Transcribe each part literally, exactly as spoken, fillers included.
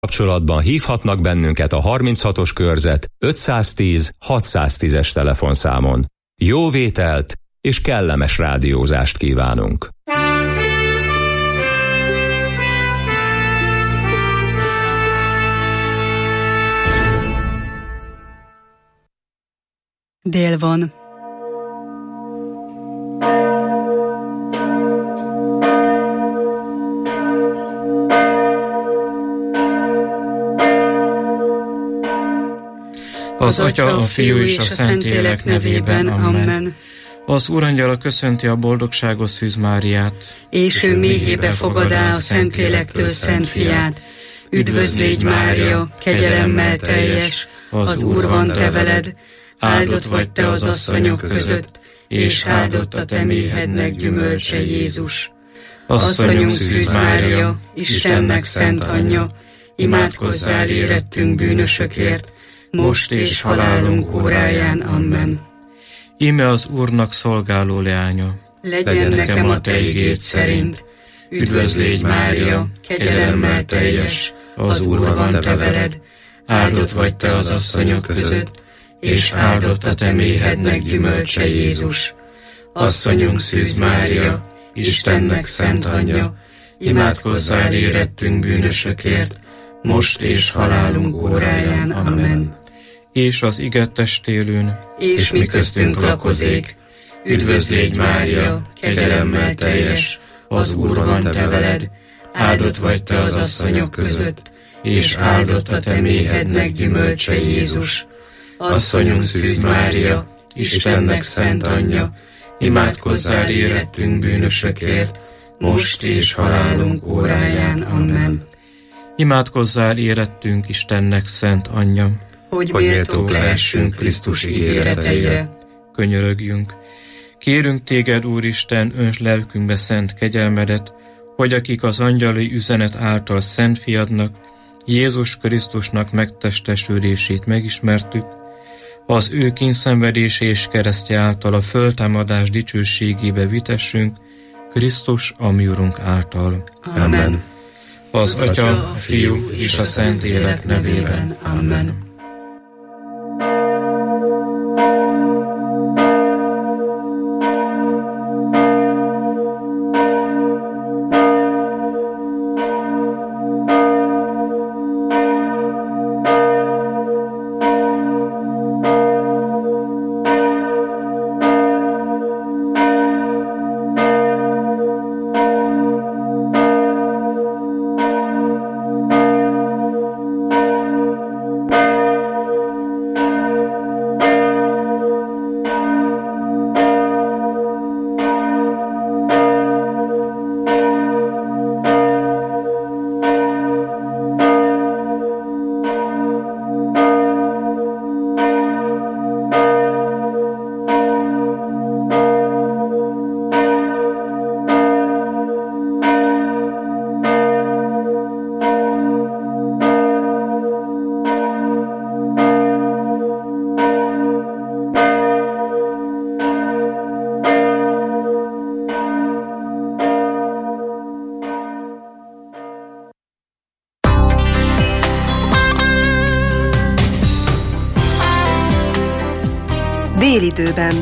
Kapcsolatban hívhatnak bennünket a harminchatos körzet ötszáztíz hatszáztízes telefonszámon. Jó vételt és kellemes rádiózást kívánunk! Dél van. Az Atya, a Fiú és a Szentlélek nevében. Amen. Az Úrangyala köszönti a boldogságos Szűz Máriát. És ő méhébe fogadá a Szentlélektől Szent Fiát. Üdvözl légy, Mária, kegyelemmel teljes, az Úr van te veled, áldott vagy te az asszonyok között, és áldott a te méhednek gyümölcse, Jézus. Asszonyunk Szűz Mária, Istennek szent anyja, imádkozzál érettünk bűnösökért, most és halálunk óráján. Amen. Íme az Úrnak szolgáló leánya. Legyen, Legyen nekem a te igéd szerint. Üdvözl légy, Mária, kegyelemmel teljes, az Úr van te veled, áldott vagy te az asszonyok között, és áldott a te méhednek gyümölcse, Jézus. Asszonyunk Szűz Mária, Istennek szent anyja, imádkozzál érettünk bűnösökért, most és halálunk óráján. Amen. És az ige testélőn, és mi köztünk lakozék. Üdvözl légy, Mária, kegyelemmel teljes, az Úr van te veled, áldott vagy te az asszonyok között, és áldott a te méhednek gyümölcse, Jézus. Asszonyunk Szűz Mária, Istennek szent anyja, imádkozzál érettünk bűnösökért, most és halálunk óráján. Amen. Imádkozzál érettünk Istennek szent anyja, hogy méltók lehessünk Krisztus ígéreteire. Könyörögjünk. Kérünk téged, Úristen, önts lelkünkbe szent kegyelmedet, hogy akik az angyali üzenet által szent fiadnak, Jézus Krisztusnak megtestesülését megismertük, az ő kényszenvedése és keresztje által a föltámadás dicsőségébe vitessünk, Krisztus a mi Urunk által. Amen. Az Atya, a Fiú és a Szentlélek nevében. Amen. Délidőben.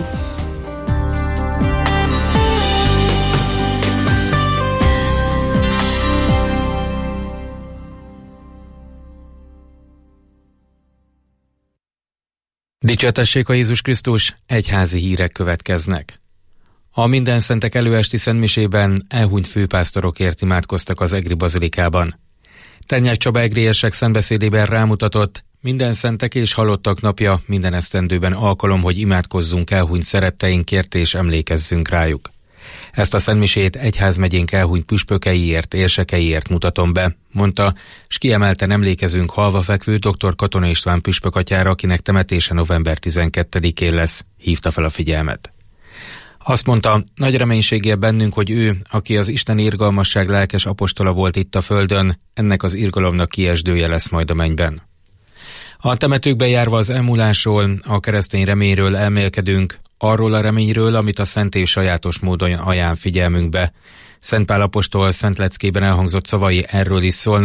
Dicsértessék a Jézus Krisztus, egyházi hírek következnek. A Mindenszentek előesti szentmisében elhunyt főpásztorokért imádkoztak az egri bazilikában. Tennyák Csaba egriesek szentbeszédében rámutatott, minden szentek és halottak napja minden esztendőben alkalom, hogy imádkozzunk elhunyt szeretteinkért és emlékezzünk rájuk. Ezt a szentmisét egyházmegyénk elhunyt püspökeiért, érsekeiért mutatom be, mondta, s kiemelten emlékezünk halvafekvő dr. Katona István püspökatyára, akinek temetése november tizenkettedikén lesz, hívta fel a figyelmet. Azt mondta, nagy reménységgel bennünk, hogy ő, aki az Isten irgalmasság lelkes apostola volt itt a földön, ennek az irgalomnak kiesdője lesz majd a mennyben. A temetőkbe járva az elmúlásról, a keresztény reményről elmélkedünk, arról a reményről, amit a Szent és sajátos módon ajánl figyelmünkbe. Szent Pál apostol Szent Leckében elhangzott szavai erről is szólnak,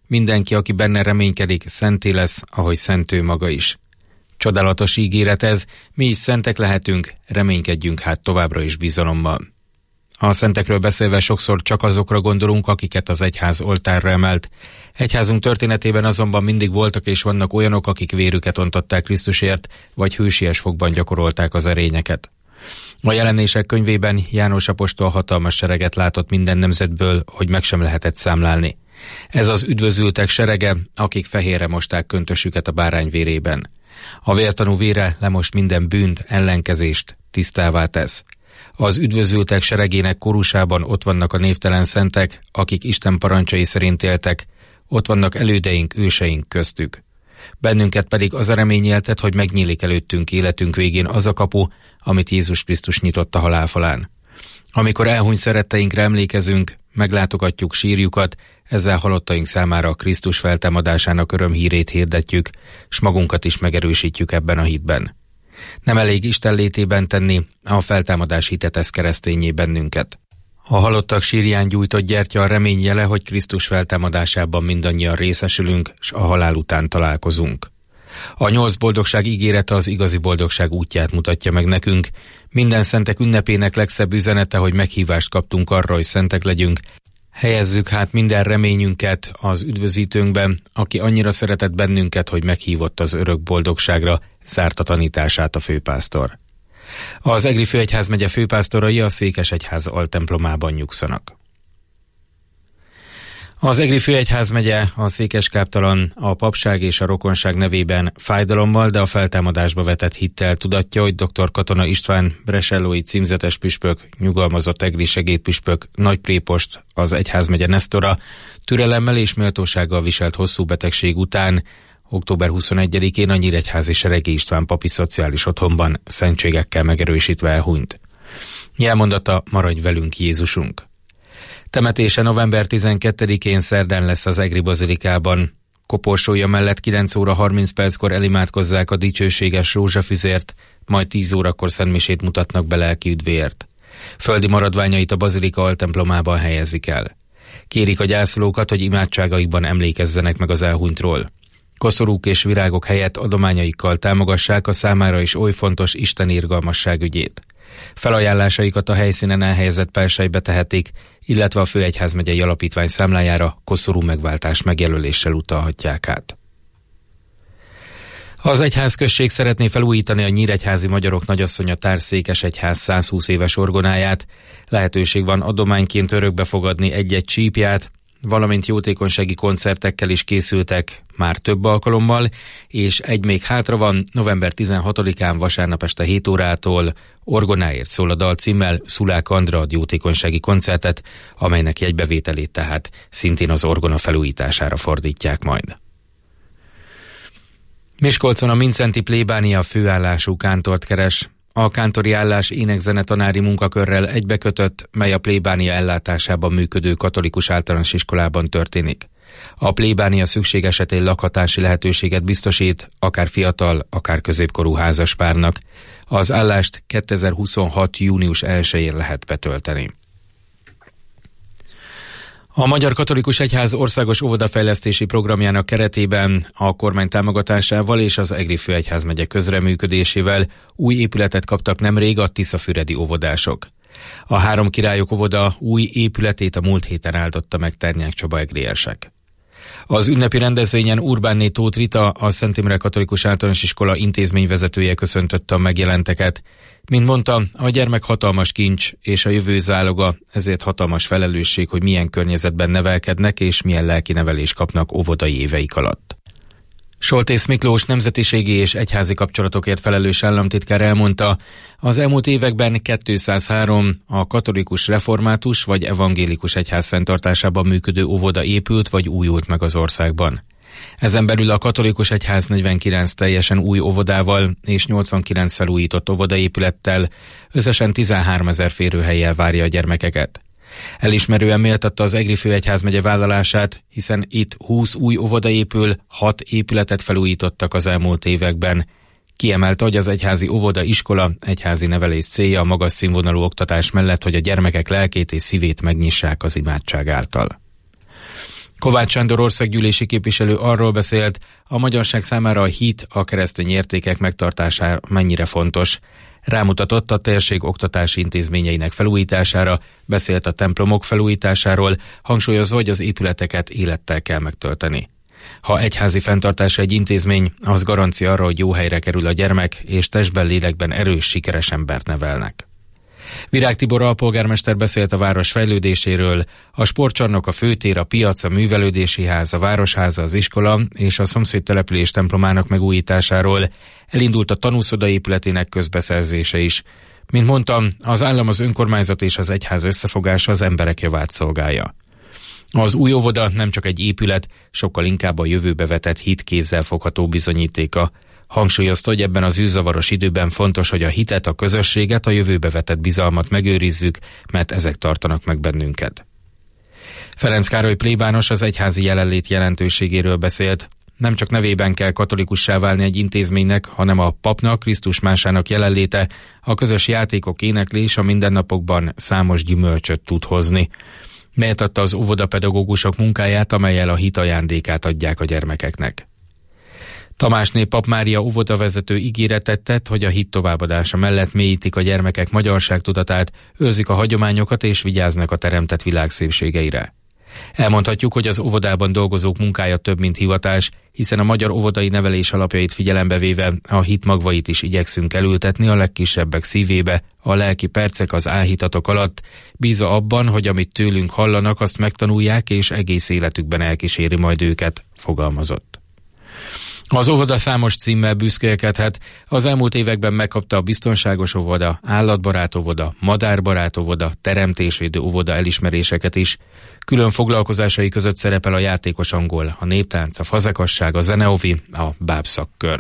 mindenki, aki benne reménykedik, szenté lesz, ahogy szent ő maga is. Csodálatos ígéret ez, mi is szentek lehetünk, reménykedjünk hát továbbra is bizalommal. A szentekről beszélve sokszor csak azokra gondolunk, akiket az egyház oltárra emelt. Egyházunk történetében azonban mindig voltak és vannak olyanok, akik vérüket ontották Krisztusért, vagy hősies fogban gyakorolták az erényeket. A Jelenések könyvében János apostol hatalmas sereget látott minden nemzetből, hogy meg sem lehetett számlálni. Ez az üdvözültek serege, akik fehérre mosták köntösüket a bárány vérében. A vértanú vére lemos minden bűnt, ellenkezést, tisztává tesz. Az üdvözültek seregének kórusában ott vannak a névtelen szentek, akik Isten parancsai szerint éltek, ott vannak elődeink, őseink köztük. Bennünket pedig az a remény éltet, hogy megnyílik előttünk életünk végén az a kapu, amit Jézus Krisztus nyitott a halálfalán. Amikor elhunyt szeretteinkre emlékezünk, meglátogatjuk sírjukat, ezzel halottaink számára a Krisztus feltámadásának örömhírét hirdetjük, s magunkat is megerősítjük ebben a hitben. Nem elég Isten létében tenni, a feltámadás hite tesz kereszténnyé bennünket. A halottak sírján gyújtott gyertya a remény jele, hogy Krisztus feltámadásában mindannyian részesülünk, s a halál után találkozunk. A nyolc boldogság ígérete az igazi boldogság útját mutatja meg nekünk. Minden szentek ünnepének legszebb üzenete, hogy meghívást kaptunk arra, hogy szentek legyünk. Helyezzük hát minden reményünket az üdvözítőnkben, aki annyira szeretett bennünket, hogy meghívott az örök boldogságra, zárta tanítását a főpásztor. Az Egri Főegyházmegye főpásztorai a Székesegyház altemplomában nyugszanak. Az Egri Főegyházmegye a székeskáptalan, a papság és a rokonság nevében fájdalommal, de a feltámadásba vetett hittel tudatja, hogy dr. Katona István bresellói címzetes püspök, nyugalmazott egri segédpüspök, nagyprépost, az egyházmegye nesztora türelemmel és méltósággal viselt hosszú betegség után október huszonegyedikén a Nyíregyházi Seregi István papi szociális otthonban szentségekkel megerősítve elhunyt. Jelmondata: maradj velünk, Jézusunk! Temetése november tizenkettedikén szerdán lesz az Egri bazilikában. Koporsója mellett kilenc óra harminc perckor elimádkozzák a dicsőséges rózsafüzért, majd tíz órakor szentmisét mutatnak be lelki üdvéért. Földi maradványait a bazilika altemplomában helyezik el. Kérik a gyászolókat, hogy imádságaikban emlékezzenek meg az elhunytról. Koszorúk és virágok helyett adományaikkal támogassák a számára is oly fontos Isten irgalmasság ügyét. Felajánlásaikat a helyszínen elhelyezett pelselybe tehetik, illetve a Főegyházmegyei Alapítvány számlájára koszorú megváltás megjelöléssel utalhatják át. Az egyházközség szeretné felújítani a nyíregyházi magyarok nagyasszonya Társzékesegyház százhúsz éves orgonáját. Lehetőség van adományként örökbe fogadni egy-egy csípját, valamint jótékonysági koncertekkel is készültek már több alkalommal, és egy még hátra van, november tizenhatodikán vasárnap este hét órától Orgonáért szól a dal címmel Szulák Andra ad jótékonysági koncertet, amelynek jegybevételét tehát szintén az orgona felújítására fordítják majd. Miskolcon a Mindszenty plébánia főállású kántort keres. A kántori állás énekzenetanári munkakörrel egybekötött, mely a plébánia ellátásában működő katolikus általános iskolában történik. A plébánia szükség esetén lakhatási lehetőséget biztosít, akár fiatal, akár középkorú házaspárnak. Az állást kétezer-huszonhat. június elsején lehet betölteni. A Magyar Katolikus Egyház országos óvodafejlesztési programjának keretében a kormány támogatásával és az Egri Főegyházmegye közreműködésével új épületet kaptak nemrég a tiszafüredi óvodások. A Három Királyok óvoda új épületét a múlt héten áldotta meg Ternyák Csaba egriesek. Az ünnepi rendezvényen Urbánné Tóth Rita, a Szent Imre Katolikus Általános Iskola intézményvezetője köszöntötte a megjelenteket. Mint mondta, a gyermek hatalmas kincs és a jövő záloga, ezért hatalmas felelősség, hogy milyen környezetben nevelkednek és milyen lelki nevelést kapnak óvodai éveik alatt. Soltész Miklós nemzetiségi és egyházi kapcsolatokért felelős államtitkár elmondta, az elmúlt években kétszázhárom a katolikus református vagy evangélikus egyház fenntartásában működő óvoda épült vagy újult meg az országban. Ezen belül a katolikus egyház negyvenkilenc teljesen új óvodával és nyolcvankilenc felújított óvodaépülettel, összesen tizenháromezer férőhellyel várja a gyermekeket. Elismerően méltatta az Egri Főegyházmegye vállalását, hiszen itt húsz új óvoda épül, hat épületet felújítottak az elmúlt években. Kiemelte, hogy az egyházi óvoda iskola egyházi nevelés célja a magas színvonalú oktatás mellett, hogy a gyermekek lelkét és szívét megnyissák az imádság által. Kovács Sándor országgyűlési képviselő arról beszélt, a magyarság számára a hit, a keresztény értékek megtartására mennyire fontos. Rámutatott a térség oktatási intézményeinek felújítására, beszélt a templomok felújításáról, hangsúlyozva, hogy az épületeket élettel kell megtölteni. Ha egyházi fenntartása egy intézmény, az garancia arra, hogy jó helyre kerül a gyermek, és testben, lélekben erős, sikeres embert nevelnek. Virág Tibor alpolgármester beszélt a város fejlődéséről, a sportcsarnok, a főtér, a piac, a művelődési ház, a városháza, az iskola és a szomszéd település templomának megújításáról, elindult a tanúszoda épületének közbeszerzése is. Mint mondtam, az állam, az önkormányzat és az egyház összefogása az emberek javát szolgálja. Az új óvoda nem csak egy épület, sokkal inkább a jövőbe vetett hit kézzel fogható bizonyítéka. Hangsúlyozta, hogy ebben az űrzavaros időben fontos, hogy a hitet, a közösséget, a jövőbe vetett bizalmat megőrizzük, mert ezek tartanak meg bennünket. Ferenc Károly plébános az egyházi jelenlét jelentőségéről beszélt. Nem csak nevében kell katolikussá válni egy intézménynek, hanem a papnak, Krisztus másának jelenléte, a közös játékok, éneklés a mindennapokban számos gyümölcsöt tud hozni. Méltatta az óvodapedagógusok munkáját, amellyel a hit ajándékát adják a gyermekeknek. Tamásné Pap Mária óvodavezető ígéretet tett, hogy a hit továbbadása mellett mélyítik a gyermekek magyarságtudatát, őrzik a hagyományokat és vigyáznak a teremtett világ szépségeire. Elmondhatjuk, hogy az óvodában dolgozók munkája több, mint hivatás, hiszen a magyar óvodai nevelés alapjait figyelembe véve a hit magvait is igyekszünk elültetni a legkisebbek szívébe, a lelki percek, az álhitatok alatt, bízva abban, hogy amit tőlünk hallanak, azt megtanulják és egész életükben elkíséri majd őket, fogalmazott. Az óvoda számos címmel büszkélkedhet, az elmúlt években megkapta a biztonságos óvoda, állatbarát óvoda, madárbarát óvoda, teremtésvédő óvoda elismeréseket is. Külön foglalkozásai között szerepel a játékos angol, a néptánc, a fazekasság, a zeneovi, a bábszakkör.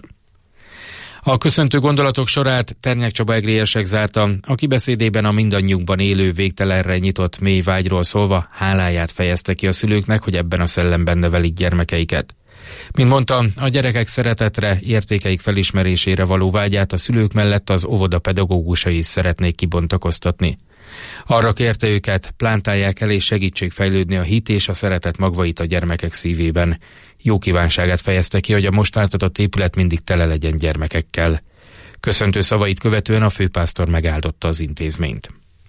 A köszöntő gondolatok sorát Ternyák Csaba egrélyesek zárta, aki beszédében a mindannyiunkban élő végtelenre nyitott mély vágyról szólva háláját fejezte ki a szülőknek, hogy ebben a szellemben nevelik gyermekeiket. Mint mondta, a gyerekek szeretetre, értékeik felismerésére való vágyát a szülők mellett az óvoda pedagógusai is szeretnék kibontakoztatni. Arra kérte őket, plántálják el és segítsék fejlődni a hit és a szeretet magvait a gyermekek szívében. Jó kívánságát fejezte ki, hogy a most átadott épület mindig tele legyen gyermekekkel. Köszöntő szavait követően a főpásztor megáldotta az intézményt.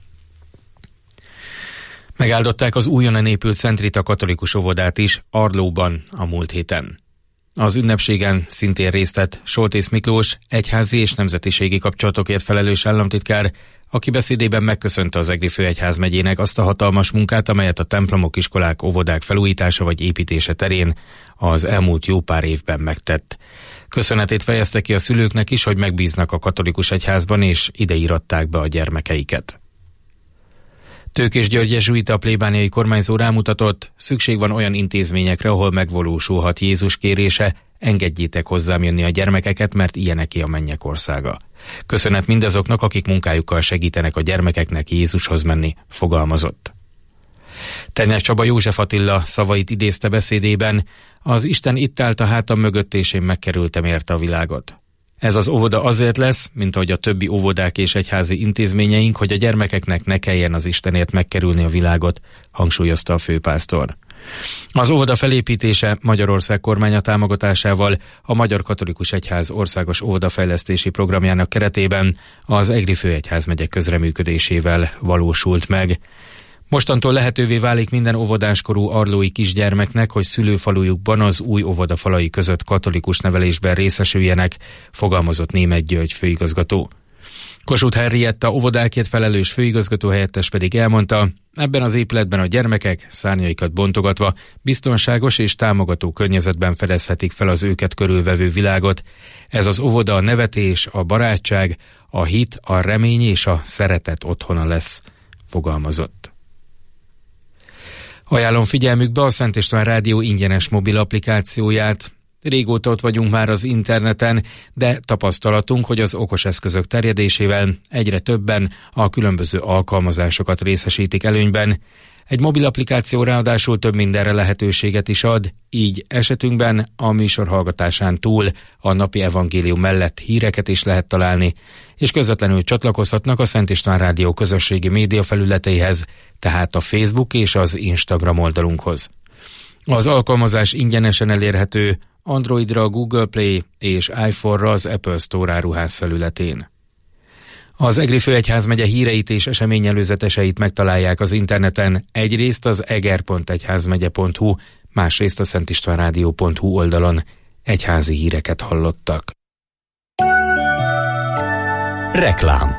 Megáldották az újonnan épült Szent Rita katolikus óvodát is Arlóban a múlt héten. Az ünnepségen szintén részt vett Soltész Miklós, egyházi és nemzetiségi kapcsolatokért felelős államtitkár, aki beszédében megköszönte az Egri főegyházmegyének azt a hatalmas munkát, amelyet a templomok, iskolák, óvodák felújítása vagy építése terén az elmúlt jó pár évben megtett. Köszönetét fejezte ki a szülőknek is, hogy megbíznak a katolikus egyházban és ide íratták be a gyermekeiket. Tőkés György jezsuita plébániai kormányzó rámutatott, szükség van olyan intézményekre, ahol megvalósulhat Jézus kérése, engedjétek hozzám jönni a gyermekeket, mert ilyeneké a mennyek országa. Köszönet mindazoknak, akik munkájukkal segítenek a gyermekeknek Jézushoz menni, fogalmazott. Ternyák Csaba József Attila szavait idézte beszédében, az Isten itt állt a hátam mögött, és én megkerültem érte a világot. Ez az óvoda azért lesz, mint ahogy a többi óvodák és egyházi intézményeink, hogy a gyermekeknek ne kelljen az Istenért megkerülni a világot, hangsúlyozta a főpásztor. Az óvoda felépítése Magyarország kormánya támogatásával a Magyar Katolikus Egyház országos óvodafejlesztési programjának keretében az Egri főegyházmegye közreműködésével valósult meg. Mostantól lehetővé válik minden óvodáskorú arlói kisgyermeknek, hogy szülőfalujukban az új óvoda falai között katolikus nevelésben részesüljenek, fogalmazott Németh György főigazgató. Kossuth Henrietta óvodákért felelős főigazgató helyettes pedig elmondta, ebben az épületben a gyermekek, szárnyaikat bontogatva, biztonságos és támogató környezetben fedezhetik fel az őket körülvevő világot. Ez az óvoda a nevetés, a barátság, a hit, a remény és a szeretet otthona lesz, fogalmazott. Ajánlom figyelmükbe a Szent István Rádió ingyenes mobil applikációját. Régóta ott vagyunk már az interneten, de tapasztalatunk, hogy az okos eszközök terjedésével egyre többen a különböző alkalmazásokat részesítik előnyben. Egy mobil applikáció ráadásul több mindenre lehetőséget is ad, így esetünkben a műsor hallgatásán túl a napi evangélium mellett híreket is lehet találni, és közvetlenül csatlakozhatnak a Szent István Rádió közösségi média felületeihez, tehát a Facebook és az Instagram oldalunkhoz. Az alkalmazás ingyenesen elérhető Androidra a Google Play és iPhone-ra az Apple Store áruház felületén. Az Egri főegyházmegye híreit és eseményelőzeteseit megtalálják az interneten, egyrészt az eger pont egyházmegye pont hu, másrészt a szentistvánrádió pont hu oldalon. Egyházi híreket hallottak. Reklám.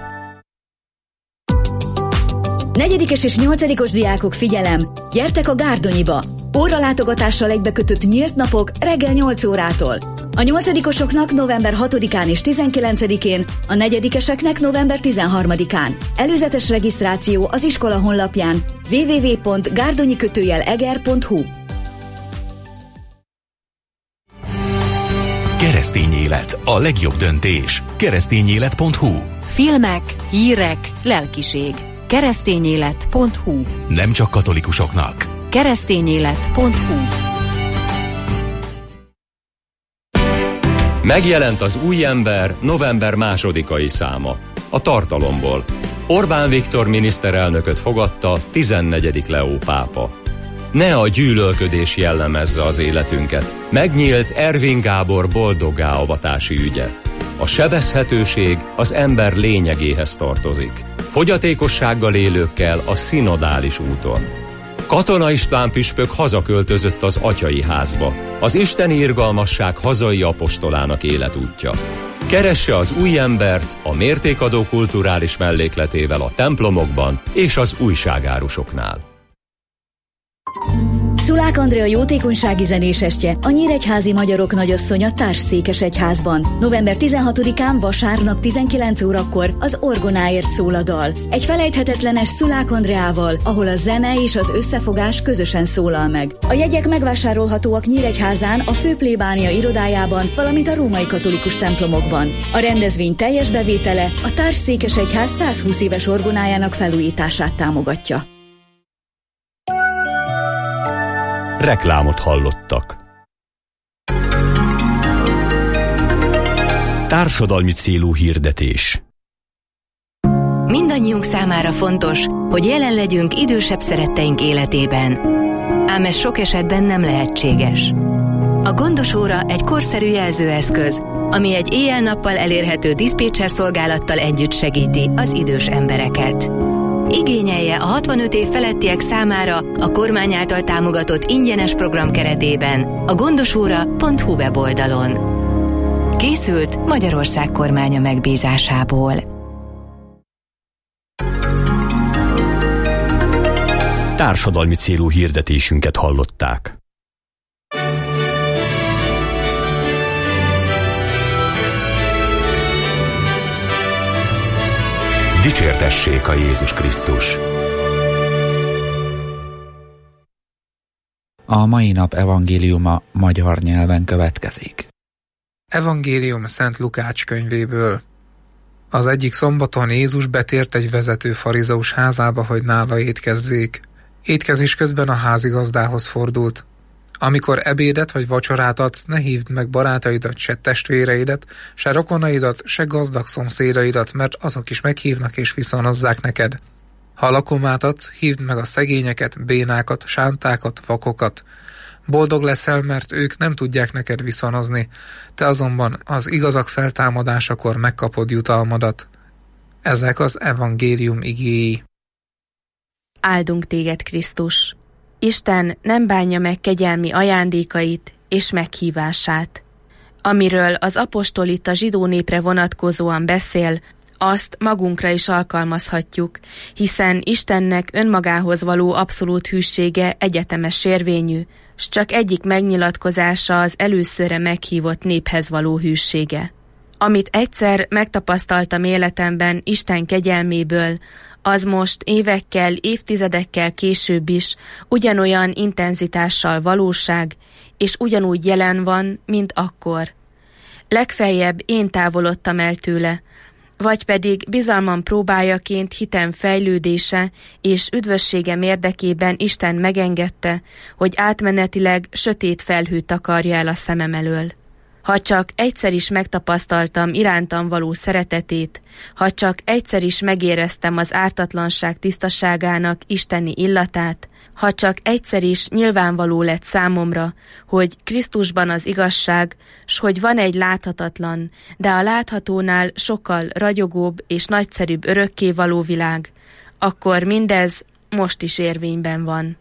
Negyedikes és nyolcadikos diákok, figyelem! Gyertek a Gárdonyiba! Óralátogatással egybekötött nyílt napok reggel nyolc órától. A nyolcadikosoknak november hatodikán és tizenkilencedikén, a negyedikeseknek november tizenharmadikán. Előzetes regisztráció az iskola honlapján double-u double-u double-u pont gárdonyi kötőjel eger pont hu. Keresztény élet, a legjobb döntés. keresztényélet pont hu. Filmek, hírek, lelkiség. keresztényélet pont hu. Nem csak katolikusoknak. keresztényélet pont hu. Megjelent az Új ember november másodikai száma. A tartalomból. Orbán Viktor miniszterelnököt fogadta tizennegyedik Leó pápa. Ne a gyűlölködés jellemezze az életünket. Megnyílt Ervin Gábor boldoggá avatási ügye. A sebezhetőség az ember lényegéhez tartozik. Fogyatékossággal élőkkel a szinodális úton. Katona István püspök hazaköltözött az atyai házba. Az isteni irgalmasság hazai apostolának életútja. Keresse az Új embert a mértékadó kulturális mellékletével a templomokban és az újságárusoknál. Szulák Andrea jótékonysági zenésestje, a Nyíregyházi Magyarok Nagyasszonya Társszékesegyházban. november tizenhatodikán vasárnap tizenkilenc órakor az orgonáért szól a dal. Egy felejthetetlenes Szulák Andreával, ahol a zene és az összefogás közösen szólal meg. A jegyek megvásárolhatóak Nyíregyházán, a főplébánia irodájában, valamint a római katolikus templomokban. A rendezvény teljes bevétele a Társszékesegyház százhúsz éves orgonájának felújítását támogatja. Reklámot hallottak. Társadalmi célú hirdetés. Mindannyiunk számára fontos, hogy jelen legyünk idősebb szeretteink életében. Ám ez sok esetben nem lehetséges. A gondosóra egy korszerű jelzőeszköz, ami egy éjjel-nappal elérhető diszpécser szolgálattal együtt segíti az idős embereket. Igényelje a hatvanöt év felettiek számára a kormány által támogatott ingyenes program keretében a gondosóra pont hu weboldalon. Készült Magyarország kormánya megbízásából. Társadalmi célú hirdetésünket hallották. Dicsértessék a Jézus Krisztus! A mai nap evangéliuma magyar nyelven következik. Evangélium Szent Lukács könyvéből. Az egyik szombaton Jézus betért egy vezető farizeus házába, hogy nála étkezzék. Étkezés közben a házigazdához fordult. Amikor ebédet vagy vacsorát adsz, ne hívd meg barátaidat, se testvéreidet, se rokonaidat, se gazdag szomszédaidat, mert azok is meghívnak és viszonozzák neked. Ha lakomát adsz, hívd meg a szegényeket, bénákat, sántákat, vakokat. Boldog leszel, mert ők nem tudják neked viszonozni, te azonban az igazak feltámadásakor megkapod jutalmadat. Ezek az evangélium igéi. Áldunk téged, Krisztus! Isten nem bánja meg kegyelmi ajándékait és meghívását. Amiről az apostol itt a zsidó népre vonatkozóan beszél, azt magunkra is alkalmazhatjuk, hiszen Istennek önmagához való abszolút hűsége egyetemes érvényű, s csak egyik megnyilatkozása az előszörre meghívott néphez való hűsége. Amit egyszer megtapasztaltam életemben Isten kegyelméből, az most évekkel, évtizedekkel később is ugyanolyan intenzitással valóság, és ugyanúgy jelen van, mint akkor. Legfeljebb én távolodtam el tőle, vagy pedig bizalmam próbájaként hitem fejlődése és üdvösségem érdekében Isten megengedte, hogy átmenetileg sötét felhő takarja el a szemem elől. Ha csak egyszer is megtapasztaltam irántam való szeretetét, ha csak egyszer is megéreztem az ártatlanság tisztaságának isteni illatát, Ha csak egyszer is nyilvánvaló lett számomra, hogy Krisztusban az igazság, s hogy van egy láthatatlan, de a láthatónál sokkal ragyogóbb és nagyszerűbb örökkévaló világ, akkor mindez most is érvényben van.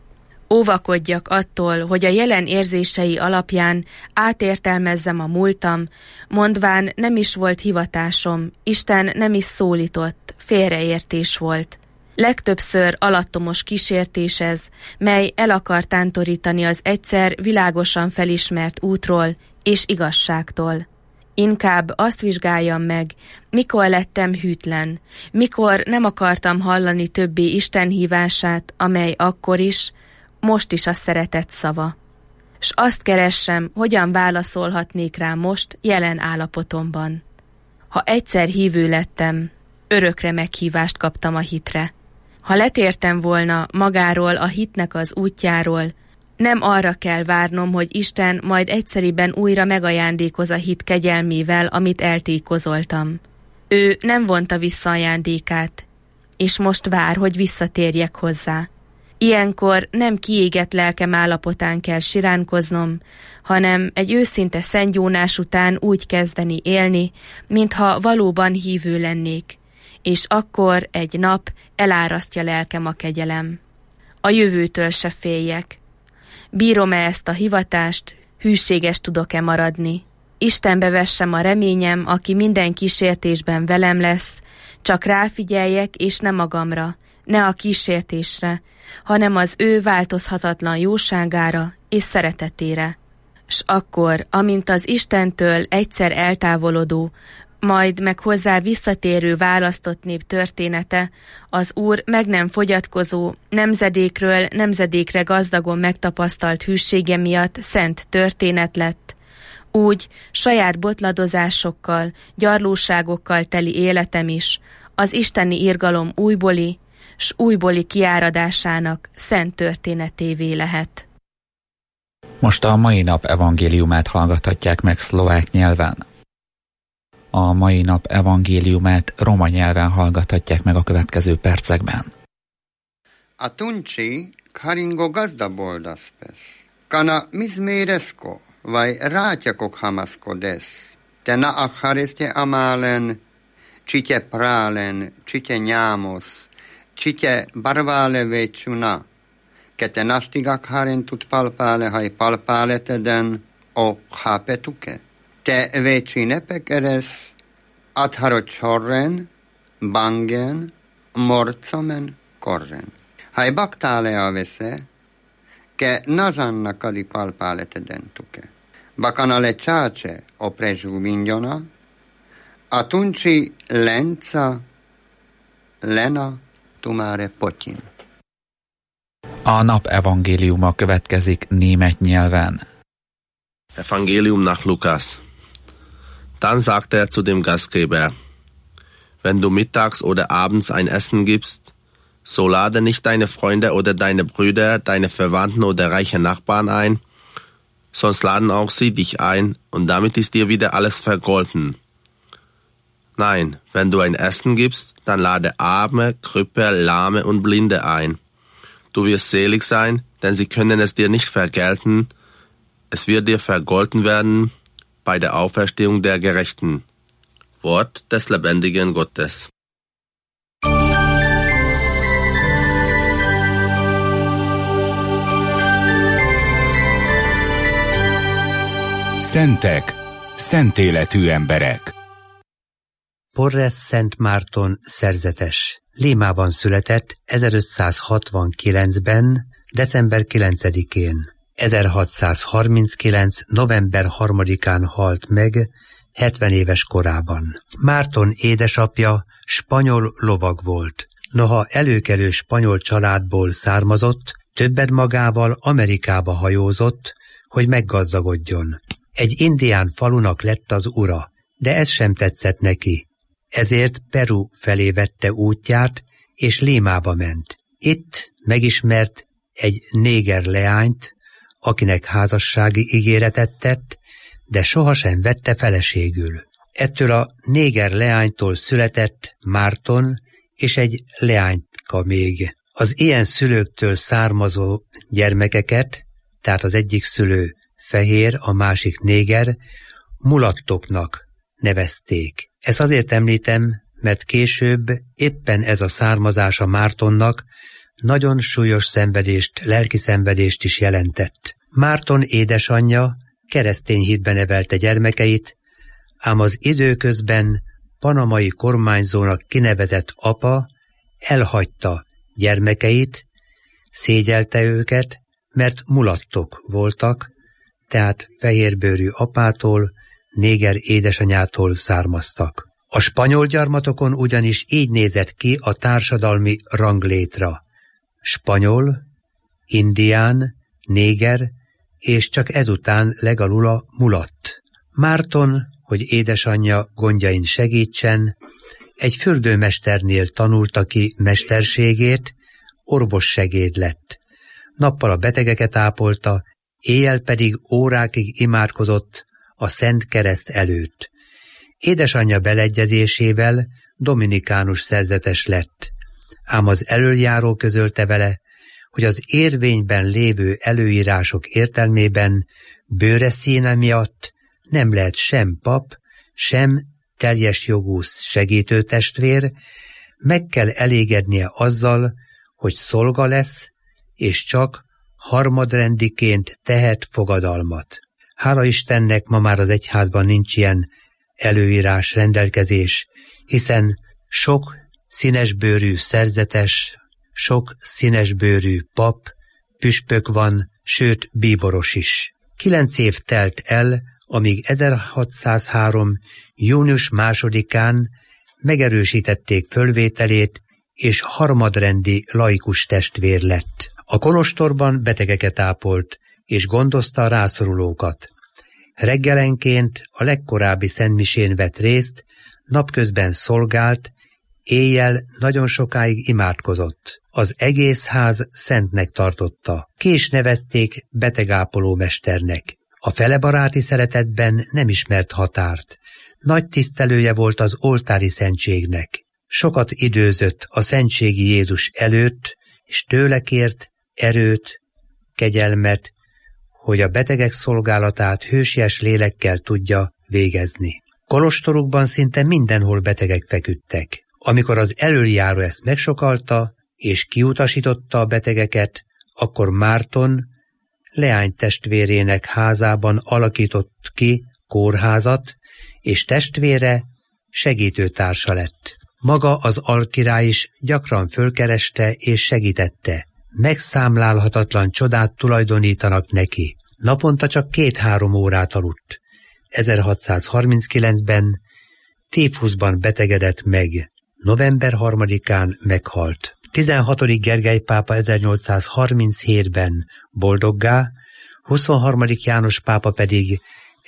Óvakodjak attól, hogy a jelen érzései alapján átértelmezzem a múltam, mondván nem is volt hivatásom, Isten nem is szólított, félreértés volt. Legtöbbször alattomos kísértés ez, mely el akar tántorítani az egyszer világosan felismert útról és igazságtól. Inkább azt vizsgáljam meg, mikor lettem hűtlen, mikor nem akartam hallani többé Isten hívását, amely akkor is, most is a szeretet szava. S azt keressem, hogyan válaszolhatnék rá most jelen állapotomban. Ha egyszer hívő lettem, örökre meghívást kaptam a hitre. Ha letértem volna magáról a hitnek az útjáról, nem arra kell várnom, hogy Isten majd egyszeriben újra megajándékoz a hit kegyelmével, amit eltékozoltam. Ő nem vonta vissza ajándékát, és most vár, hogy visszatérjek hozzá. Ilyenkor nem kiégett lelkem állapotán kell siránkoznom, hanem egy őszinte szentgyónás után úgy kezdeni élni, mintha valóban hívő lennék, és akkor egy nap elárasztja lelkem a kegyelem. A jövőtől se féljek. Bírom-e ezt a hivatást, hűséges tudok-e maradni? Istenbe vessem a reményem, aki minden kísértésben velem lesz, csak ráfigyeljek és ne magamra, ne a kísértésre, hanem az ő változhatatlan jóságára és szeretetére. S akkor, amint az Istentől egyszer eltávolodó, majd meg hozzá visszatérő választott nép története, az Úr meg nem fogyatkozó, nemzedékről nemzedékre gazdagon megtapasztalt hűsége miatt szent történet lett, úgy saját botladozásokkal, gyarlóságokkal teli életem is, az isteni irgalom újbóli, s újbóli kiáradásának szent történetévé lehet. Most a mai nap evangéliumát hallgathatják meg szlovák nyelven. A mai nap evangéliumát roma nyelven hallgathatják meg a következő percekben. Atunci karingo gazda boldaspes, kana mizméresko, vaj rátyakok hamaskodes, te na achareste amálen, csite prálen, csite nyámosz, csite barvále vécsuna, ke te nastigak harentut palpále, haj palpále teden, o chápetuke. Te vécsinepek eresz, adharot sorren, bangen, morcamen, korren. Haj baktále a vese, ke nazsanna kadi palpále teden tuke. Bakanale csáce o prezsú mingyona, a tuncsi lenca, lena, tumáre potyin. A nap evangéliuma következik német nyelven. Evangelium nach Lukas. Dann sagte er zu dem Gastgeber, wenn du mittags oder abends ein Essen gibst, so lade nicht deine Freunde oder deine Brüder, deine Verwandten oder reiche Nachbarn ein, sonst laden auch sie dich ein und damit ist dir wieder alles vergolten. Nein, wenn du ein Essen gibst, dann lade Arme, Krüppel, Lahme und Blinde ein. Du wirst selig sein, denn sie können es dir nicht vergelten, es wird dir vergolten werden bei der Auferstehung der Gerechten. Wort des lebendigen Gottes. Szentek, szentéletű emberek. Porres Szent Márton szerzetes. Límában született ezerötszázhatvankilencben, december kilencedikén. ezerhatszázharminckilenc. november harmadikán halt meg, hetven éves korában. Márton édesapja spanyol lovag volt. Noha előkelő spanyol családból származott, többet magával Amerikába hajózott, hogy meggazdagodjon. Egy indián falunak lett az ura, de ez sem tetszett neki. Ezért Peru felé vette útját, és Límába ment. Itt megismert egy néger leányt, akinek házassági ígéretet tett, de sohasem vette feleségül. Ettől a néger leánytól született Márton és egy leányka még, Az ilyen szülőktől származó gyermekeket, tehát az egyik szülő fehér, a másik néger, mulattoknak nevezték. Ezt azért említem, mert később éppen ez a származása Mártonnak nagyon súlyos szenvedést, lelki szenvedést is jelentett. Márton édesanyja keresztény hitben nevelte gyermekeit, ám az időközben panamai kormányzónak kinevezett apa elhagyta gyermekeit, szégyelte őket, mert mulattok voltak, tehát fehérbőrű apától, néger édesanyától származtak. A spanyol gyarmatokon ugyanis így nézett ki a társadalmi ranglétra. Spanyol, indián, néger, és csak ezután legalul a mulatt. Márton, hogy édesanyja gondjain segítsen, egy fürdőmesternél tanulta ki mesterségét, orvossegéd lett. Nappal a betegeket ápolta, éjjel pedig órákig imádkozott a Szent Kereszt előtt. Édesanyja beleegyezésével dominikánus szerzetes lett, ám az elöljáró közölte vele, hogy az érvényben lévő előírások értelmében bőre színe miatt nem lehet sem pap, sem teljes jogú segítőtestvér, meg kell elégednie azzal, hogy szolga lesz, és csak harmadrendiként tehet fogadalmat. Hála Istennek ma már az egyházban nincs ilyen előírás, rendelkezés, hiszen sok színesbőrű szerzetes, sok színesbőrű pap, püspök van, sőt bíboros is. Kilenc év telt el, amíg ezerhatszázhárom. június másodikán megerősítették fölvételét, és harmadrendi laikus testvér lett. A kolostorban betegeket ápolt, és gondozta a rászorulókat. Reggelenként a legkorábbi szentmisén vett részt, napközben szolgált, éjjel nagyon sokáig imádkozott. Az egész ház szentnek tartotta. Ki is nevezték betegápoló mesternek. A felebaráti szeretetben nem ismert határt. Nagy tisztelője volt az oltári szentségnek. Sokat időzött a szentségi Jézus előtt, és tőle kért erőt, kegyelmet, hogy a betegek szolgálatát hősies lélekkel tudja végezni. Kolostorukban szinte mindenhol betegek feküdtek. Amikor az elöljáró ezt megsokalta, és kiutasította a betegeket, akkor Márton leánytestvérének házában alakított ki kórházat, és testvére segítőtársa lett. Maga az alkirály is gyakran fölkereste és segítette. Megszámlálhatatlan csodát tulajdonítanak neki. Naponta csak két-három órát aludt. ezerhatszázharminckilencben tífuszban betegedett meg. november harmadikán meghalt. tizenhatodik Gergely pápa ezernyolcszázharminchétben boldoggá, huszonharmadik János pápa pedig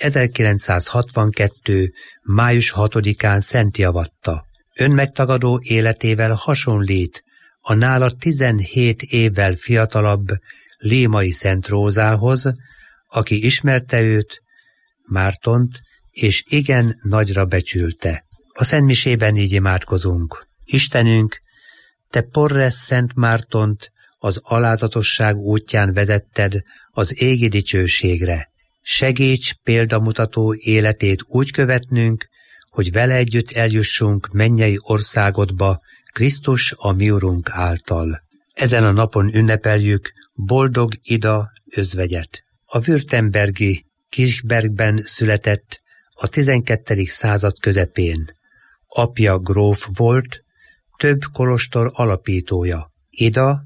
ezerkilencszázhatvankettő. május hatodikán szentjavatta. Önmegtagadó életével hasonlít a nála tizenhét évvel fiatalabb Lémai Szent Rózához, aki ismerte őt, Mártont, és igen nagyra becsülte. A szentmisében így imádkozunk. Istenünk, te Porres Szent Mártont az alázatosság útján vezetted az égi dicsőségre. Segíts példamutató életét úgy követnünk, hogy vele együtt eljussunk mennyei országodba, Krisztus a mi Urunk által. Ezen a napon ünnepeljük Boldog Ida özvegyet. A württembergi Kirchbergben született a tizenkettedik század közepén. Apja gróf volt, több kolostor alapítója. Ida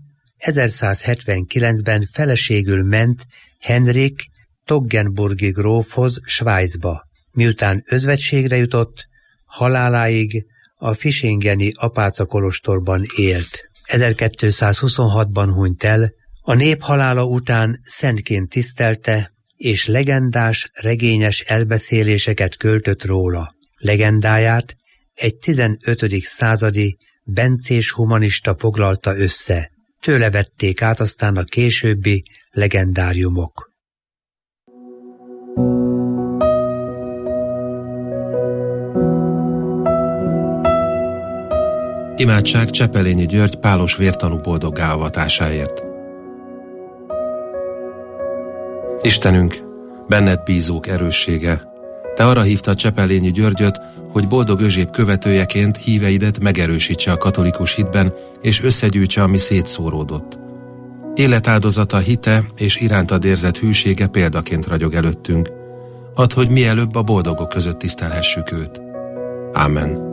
ezerszázhetvenkilencben feleségül ment Henrik Toggenburgi grófhoz Svájcba. Miután özvegységre jutott, haláláig a Fischingeni apáca kolostorban élt. ezerkétszázhuszonhatban hunyt el, a nép halála után szentként tisztelte, és legendás, regényes elbeszéléseket költött róla. Legendáját egy tizenötödik századi bencés humanista foglalta össze. Tőle vették át aztán a későbbi legendáriumok. Imádság Csepelényi György pálos vértanú boldoggá avatásáért. Istenünk, benned bízók erőssége, te arra hívtad Csepelényi Györgyöt, hogy boldog Özséb követőjeként híveidet megerősítse a katolikus hitben, és összegyűjtse, ami szétszóródott. Életáldozata, hite és irántad érzett hűsége példaként ragyog előttünk. Add, hogy mielőbb a boldogok között tisztelhessük őt. Ámen.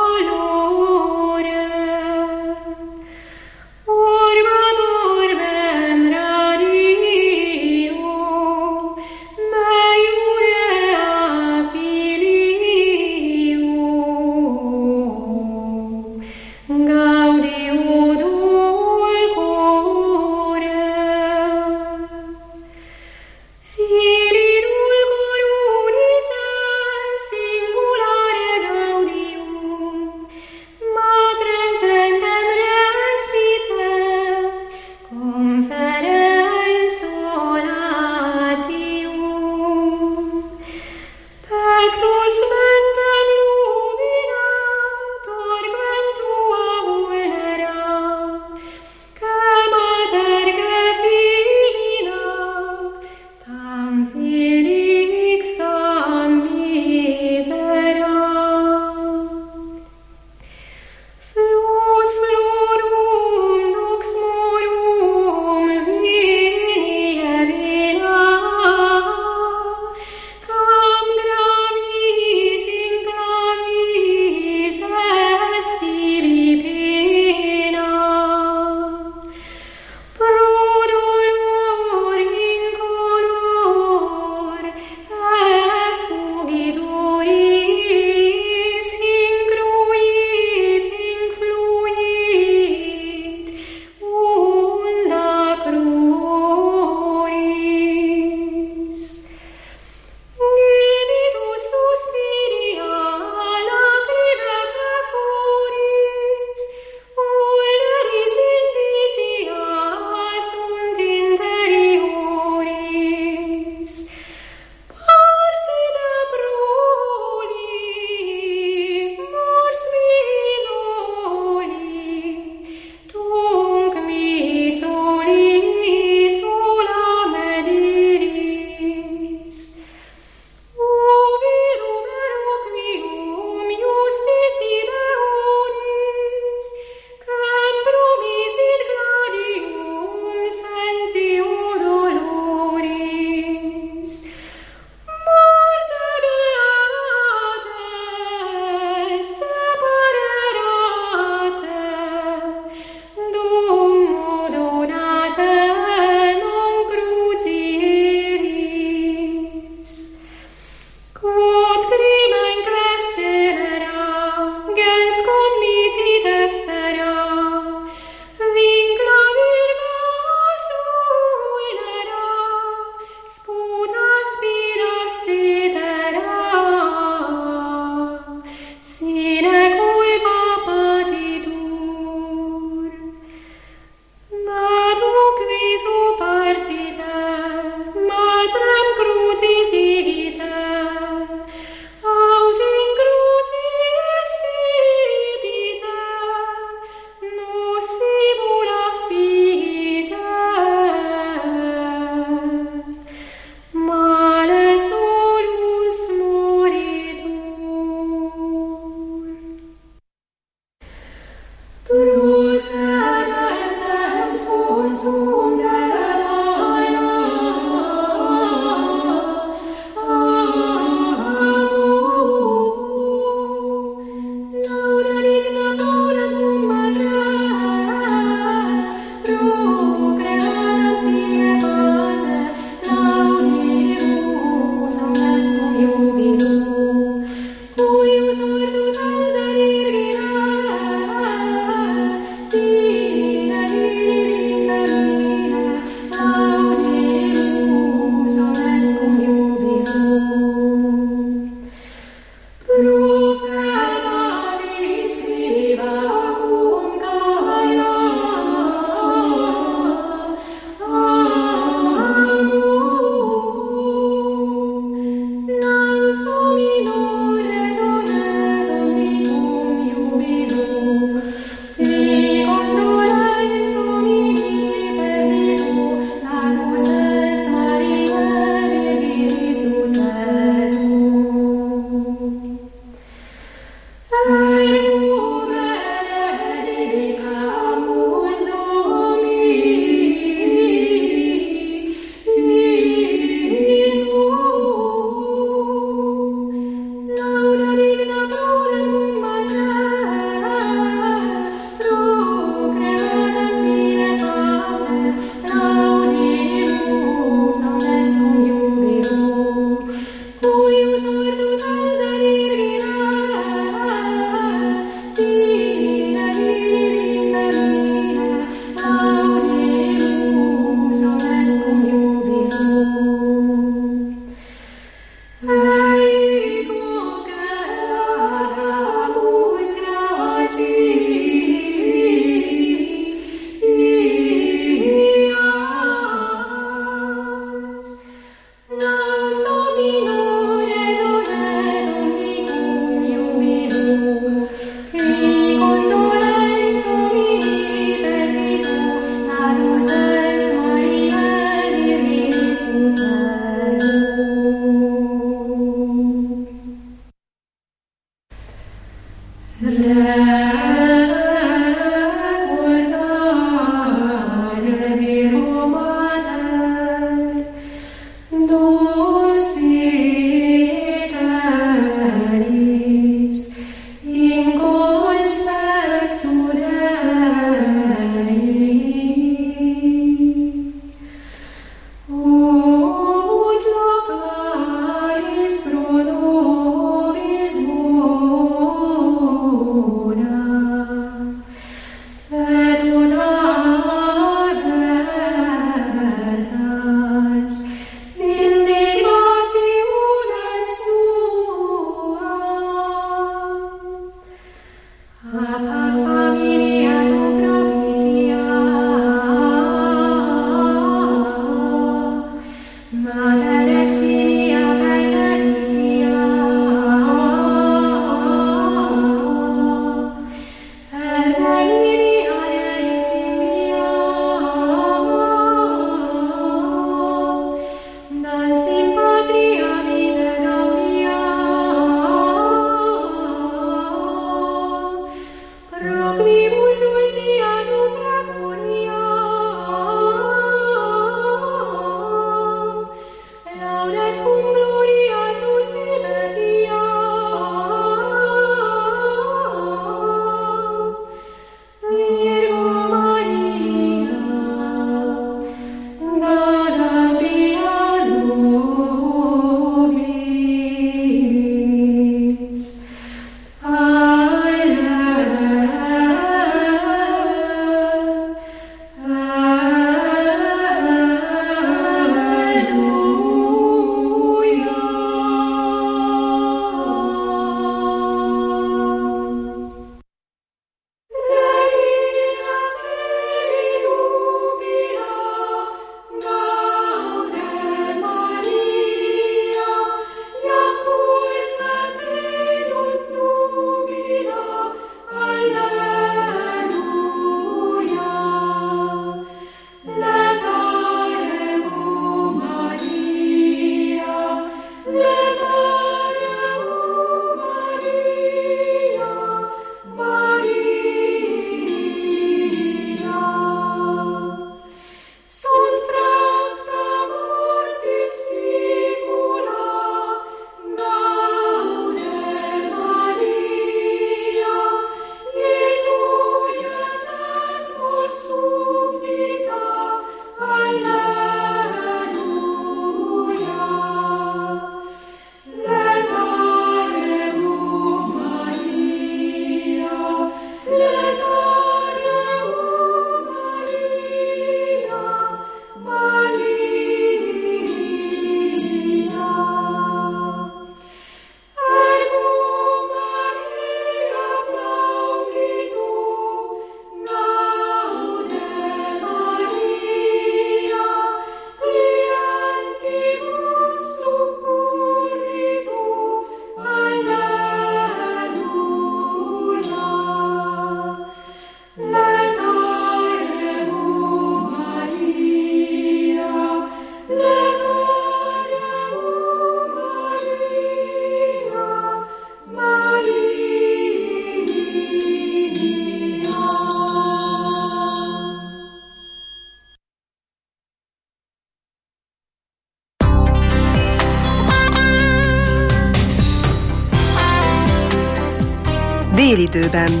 Délidőben.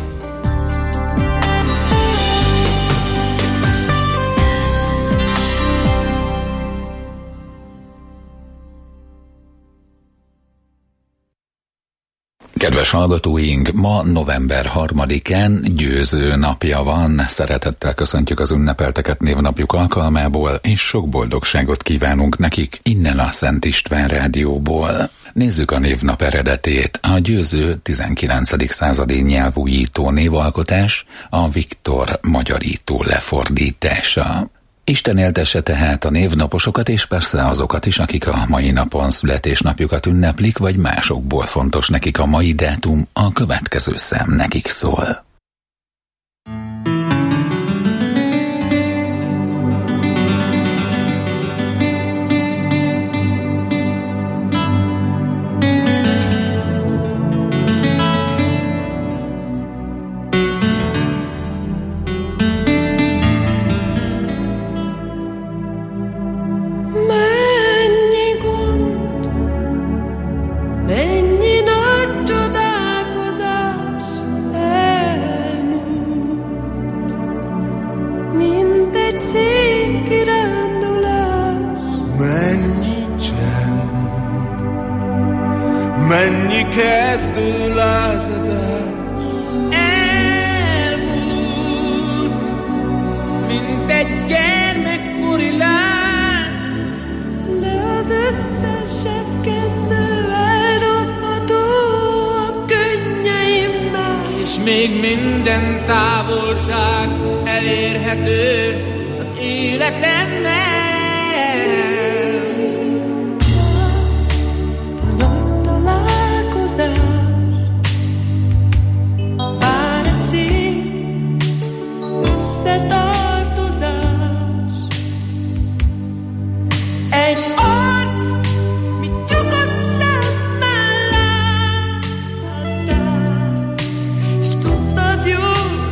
Kedves hallgatóink, ma november harmadikán győző napja van. Szeretettel köszöntjük az ünnepelteket névnapjuk alkalmából, és sok boldogságot kívánunk nekik innen a Szent István Rádióból. Nézzük a névnap eredetét. A győző tizenkilencedik századi nyelvújító névalkotás, a Viktor magyarító lefordítása. Isten éltesse tehát a névnaposokat, és persze azokat is, akik a mai napon születésnapjukat ünneplik, vagy másokból fontos nekik a mai dátum, a következő szám nekik szól. Tudtad jól,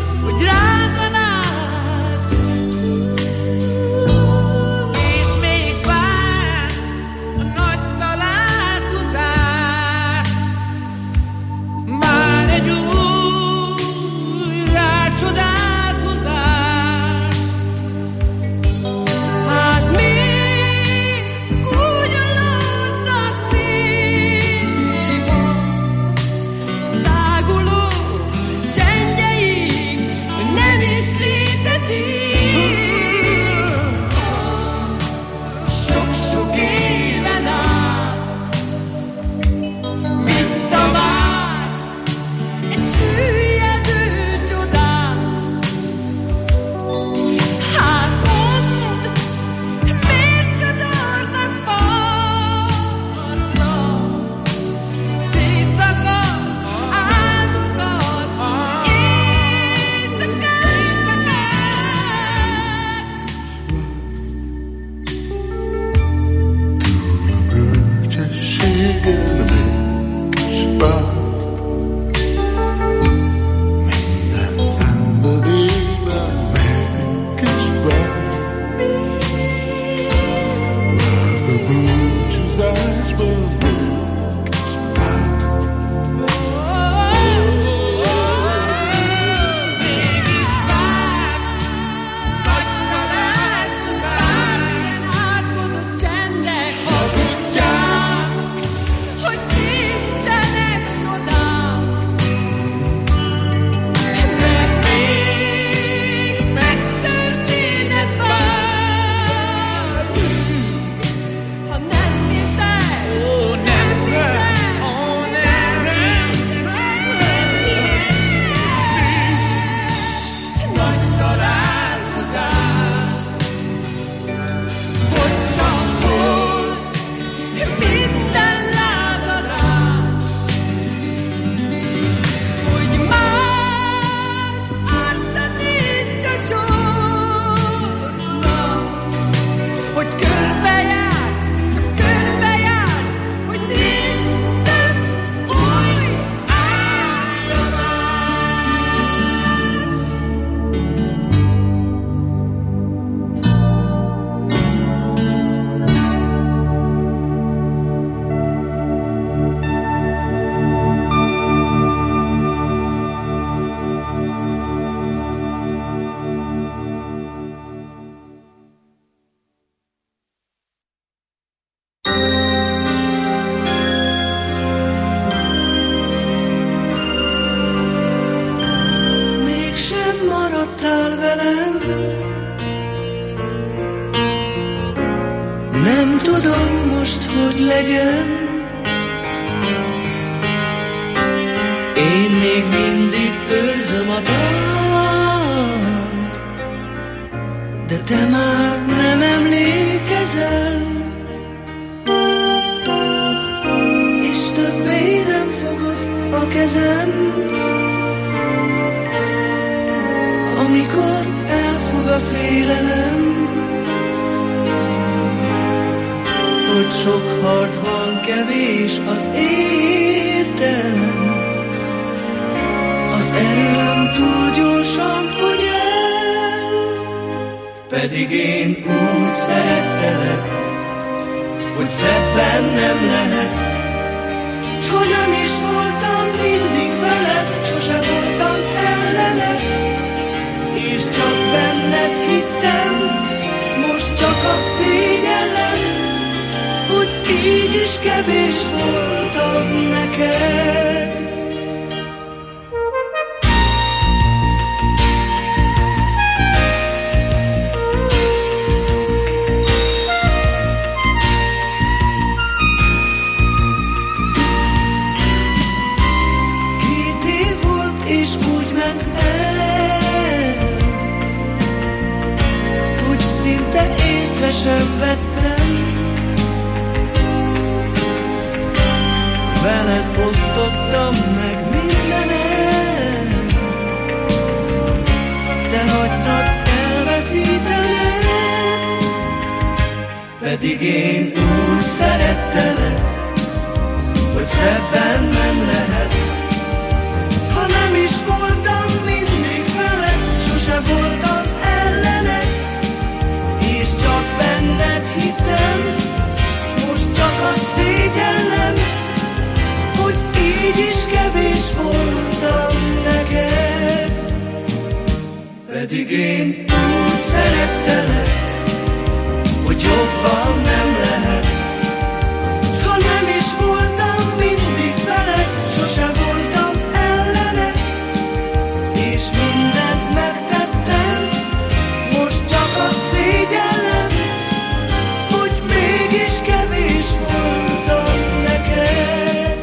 most hogy legyen. Én még mindig őrzöm a dalt, de te már nem emlékezel, és többé nem fogod a kezem. Amikor elfog a félelem, hogy sok harcban kevés az értelem, az erőm túl gyorsan fogy el, pedig én úgy szerettelek, hogy szebben nem lehet. S ha nem is voltam mindig veled, sose voltam ellened, és csak benned hittem, most csak azt szégyellem, hogy így is kevés voltam neked. Két év volt és úgy ment el, úgy szinte észre sem vettem. Veled osztottam meg mindenem, te hagytad elveszítenem, pedig én úgy szerettelek, hogy szebben nem lehet. Ha nem is voltam mindig veled, sose voltam ellened, és csak benned hittem, most csak azt szégyellem, hogy így is kevés voltam neked. Pedig én úgy szerettelek, hogy jobban nem lehet. S ha nem is voltam mindig veled, sose voltam ellened, és mindent megtettem, most csak azt szégyellem, hogy mégis kevés voltam neked.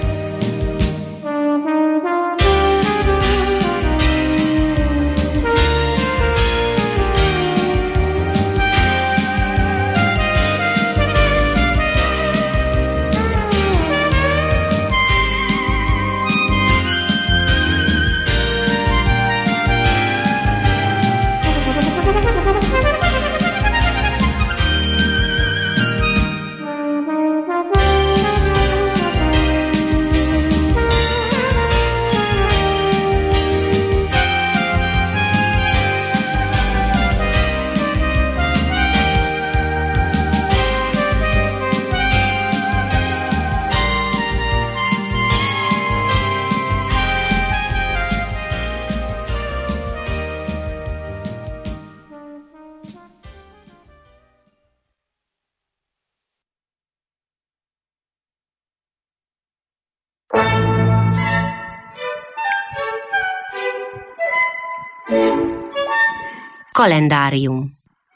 Kalendárium.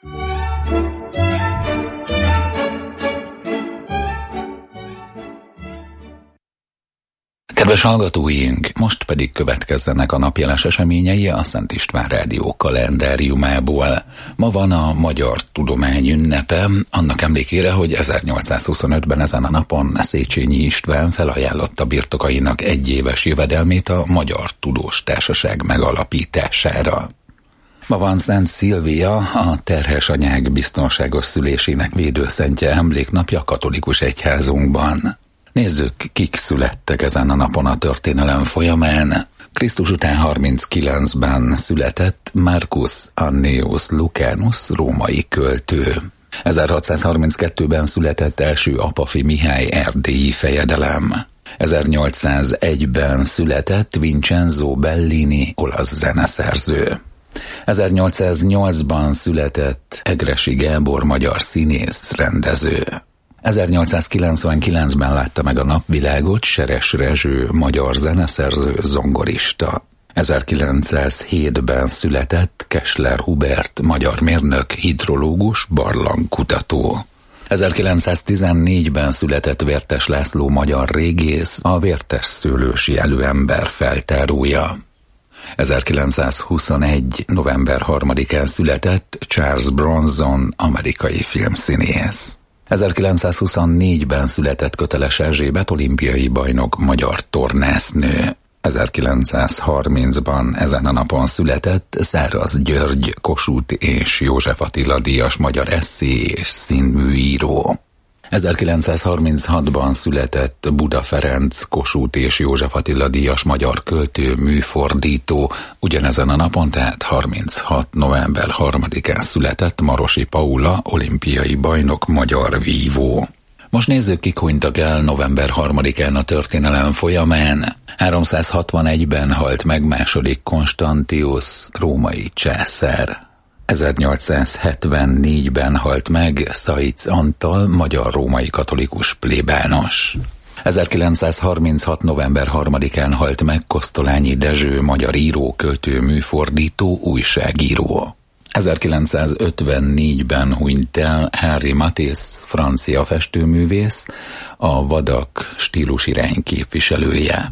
Kedves hallgatóink, most pedig következzenek a napjeles eseményei a Szent István Rádió kalendáriumából. Ma van a Magyar Tudomány ünnepe, annak emlékére, hogy ezernyolcszázhuszonötben ezen a napon Széchenyi István felajánlotta birtokainak egyéves jövedelmét a Magyar Tudós Társaság megalapítására. Ma van Szent Szilvia, a terhes anyák biztonságos szülésének védőszentje emléknapja katolikus egyházunkban. Nézzük, kik születtek ezen a napon a történelem folyamán. Krisztus után harminckilencben született Marcus Annius Lucanus, római költő. ezerhatszázharminckettőben született első Apafi Mihály, erdélyi fejedelem. ezernyolcszázegyben született Vincenzo Bellini, olasz zeneszerző. ezernyolcszáznyolcban született Egressy Gábor, magyar színész, rendező. ezernyolcszázkilencvenkilencben látta meg a napvilágot Seres Rezső, magyar zeneszerző, zongorista. ezerkilencszázhétben született Kessler Hubert, magyar mérnök, hidrológus, barlangkutató. ezerkilencszáztizennégyben született Vértes László magyar régész, a Vértes Szőlősi Előember feltárója. ezerkilencszázhuszonegy. november harmadikán született Charles Bronson, amerikai filmszínész. ezerkilencszázhuszonnégyben született Köteles Erzsébet, olimpiai bajnok, magyar tornásznő. ezerkilencszázharmincban ezen a napon született Száraz György, Kossuth és József Attila díjas magyar esszé és színműíró. ezerkilencszázharminchatban született Buda Ferenc, Kossuth és József Attila díjas magyar költő, műfordító. Ugyanezen a napon, tehát harminchat. november harmadikán született Marosi Paula, olimpiai bajnok, magyar vívó. Most nézzük, kik hunytak el november harmadikán a történelem folyamán. háromszázhatvanegyben halt meg második Konstantius, római császár. ezernyolcszázhetvennégyben halt meg Szaic Antal, magyar-római katolikus plébános. ezerkilencszázharminchat. november harmadikán halt meg Kosztolányi Dezső, magyar író, költő, műfordító, újságíró. ezerkilencszázötvennégyben hunyt el Henri Matisse, francia festőművész, a vadak stílusirány képviselője.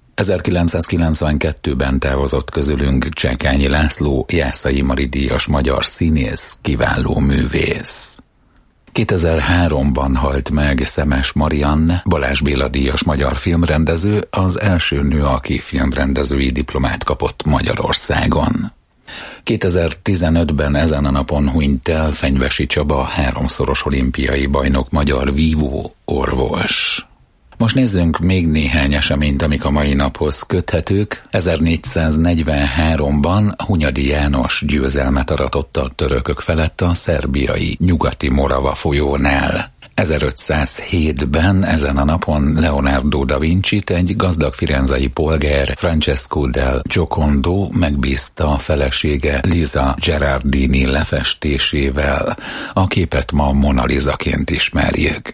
ezerkilencszázkilencvenkettőben távozott közülünk Csákányi László, Jászai Mari díjas magyar színész, kiváló művész. kétezer-háromban halt meg Szemes Marianne, Balázs Béla díjas magyar filmrendező, az első nő, aki filmrendezői diplomát kapott Magyarországon. kétezer-tizenötben ezen a napon hunyt el Fenyvesi Csaba, háromszoros olimpiai bajnok, magyar vívó, orvos. Most nézzünk még néhány eseményt, amik a mai naphoz köthetők. ezernégyszáznegyvenháromban Hunyadi János győzelmet aratott a törökök felett a szerbiai nyugati Morava folyónál. ezerötszázhétben ezen a napon Leonardo da Vincit egy gazdag firenzei polgár, Francesco del Giocondo megbízta a felesége Lisa Gerardini lefestésével. A képet ma Mona Lisaként ismerjük.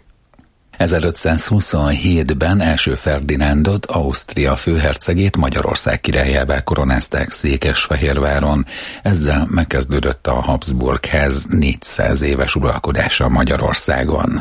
ezerötszázhuszonhétben első Ferdinándot, Ausztria főhercegét Magyarország királyává koronázták Székesfehérváron. Ezzel megkezdődött a Habsburg-ház négyszáz éves uralkodása Magyarországon.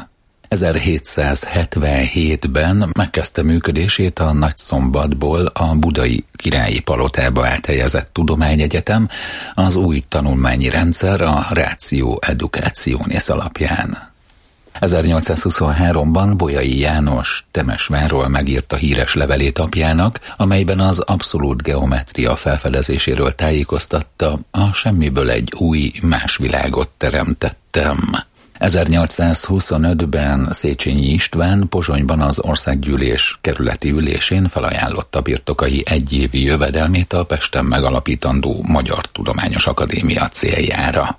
ezerhétszázhetvenhétben megkezdte működését a Nagyszombatból a budai királyi palotába áthelyezett tudományegyetem, az új tanulmányi rendszer a Ratio Educationis alapján. ezernyolcszázhuszonháromban Bolyai János Temesvárról megírta híres levelét apjának, amelyben az abszolút geometria felfedezéséről tájékoztatta: a semmiből egy új, más világot teremtettem. ezernyolcszázhuszonötben Széchenyi István Pozsonyban az országgyűlés kerületi ülésén felajánlotta birtokai egyévi jövedelmét a Pesten megalapítandó Magyar Tudományos Akadémia céljára.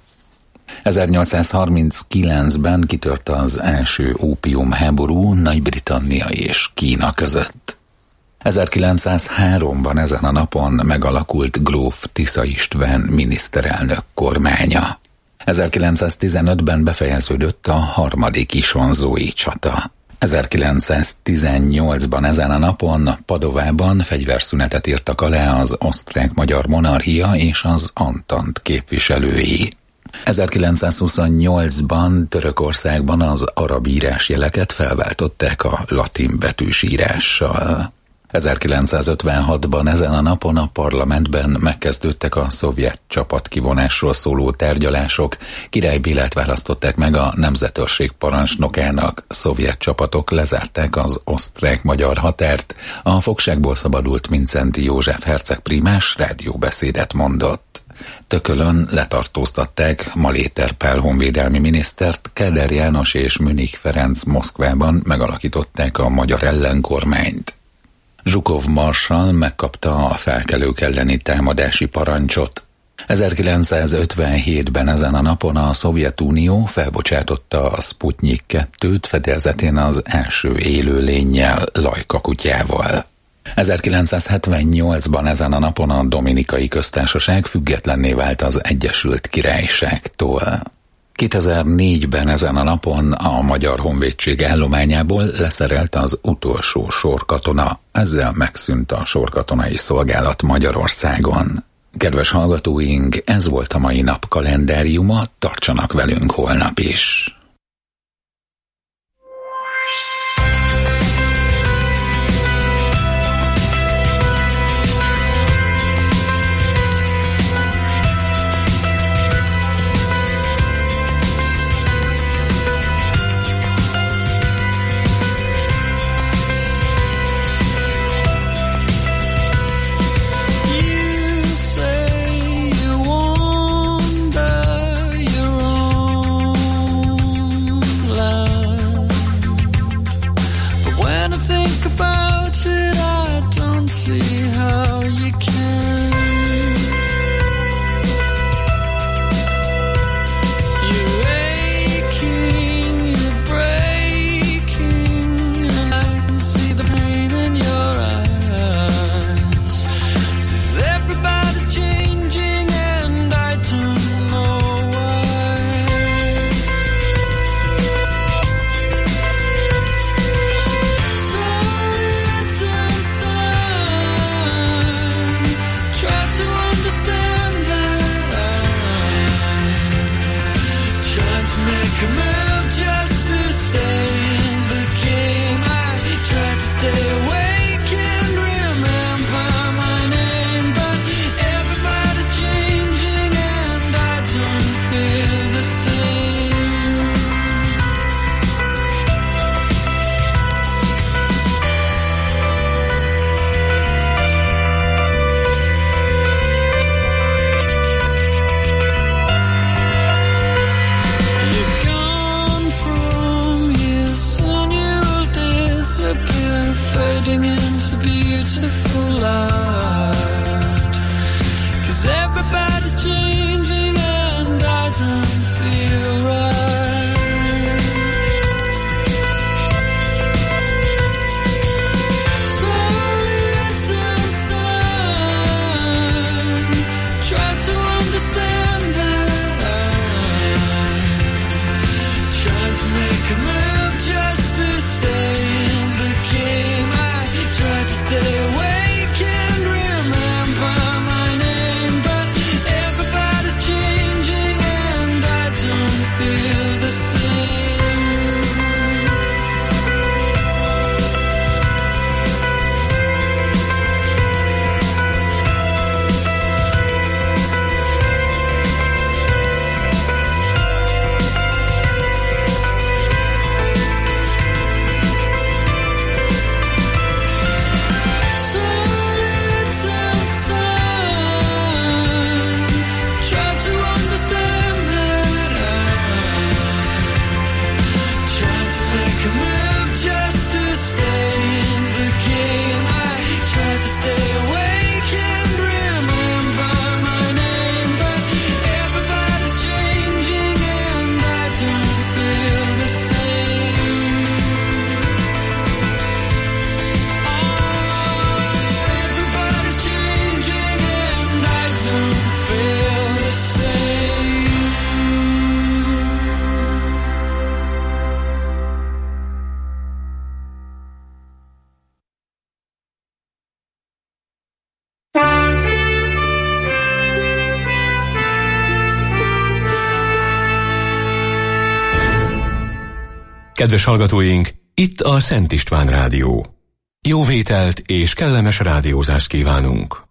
ezernyolcszázharminckilencben kitört az első ópiumháború Nagy-Britannia és Kína között. ezerkilencszázháromban ezen a napon megalakult gróf Tisza István miniszterelnök kormánya. ezerkilencszáztizenötben befejeződött a harmadik isonzói csata. ezerkilencszáztizennyolcban ezen a napon Padovában fegyverszünetet írtak alá az osztrák-magyar monarchia és az Antant képviselői. ezerkilencszázhuszonnyolcban Törökországban az arab írásjeleket felváltották a latin betűs írással. ezerkilencszázötvenhatban ezen a napon a parlamentben megkezdődtek a szovjet csapatkivonásról szóló tárgyalások. Király Bélát választották meg a nemzetőrség parancsnokának. Szovjet csapatok lezárták az osztrák-magyar határt. A fogságból szabadult Mindszenty József herceg prímás rádióbeszédet mondott. Tökölön letartóztatták Maléter Pál honvédelmi minisztert, Kádár János és Münich Ferenc Moszkvában megalakították a magyar ellenkormányt. Zsukov marsall megkapta a felkelők elleni támadási parancsot. ezerkilencszázötvenhétben ezen a napon a Szovjetunió felbocsátotta a Sputnik kettőt fedélzetén az első élőlénnyel, Lajka kutyával. ezerkilencszázhetvennyolcban ezen a napon a Dominikai Köztársaság függetlenné vált az Egyesült Királyságtól. kétezer-négyben ezen a napon a Magyar Honvédség állományából leszerelt az utolsó sorkatona. Ezzel megszűnt a sorkatonai szolgálat Magyarországon. Kedves hallgatóink, ez volt a mai nap kalendáriuma, tartsanak velünk holnap is! make a move just to stay in the game. I tried to stay awake and remember my name, but everybody's changing and I don't feel the same. You're gone from here, soon you'll disappear, fading into beautiful light. 'Cause everybody's changing and I don't feel right. So little time, try to understand that I'm trying to make a move just to stay in the game. I try to stay awake and remember my name, but everybody's changing and I don't feel the same. So little time, try to understand that I'm trying to make a move just to stay in the game. I try to stay awake and remember my name, but everybody's changing and I don't feel the same. Everybody's changing and I don't feel the same. Kedves hallgatóink, itt a Szent István Rádió. Jó vételt és kellemes rádiózást kívánunk!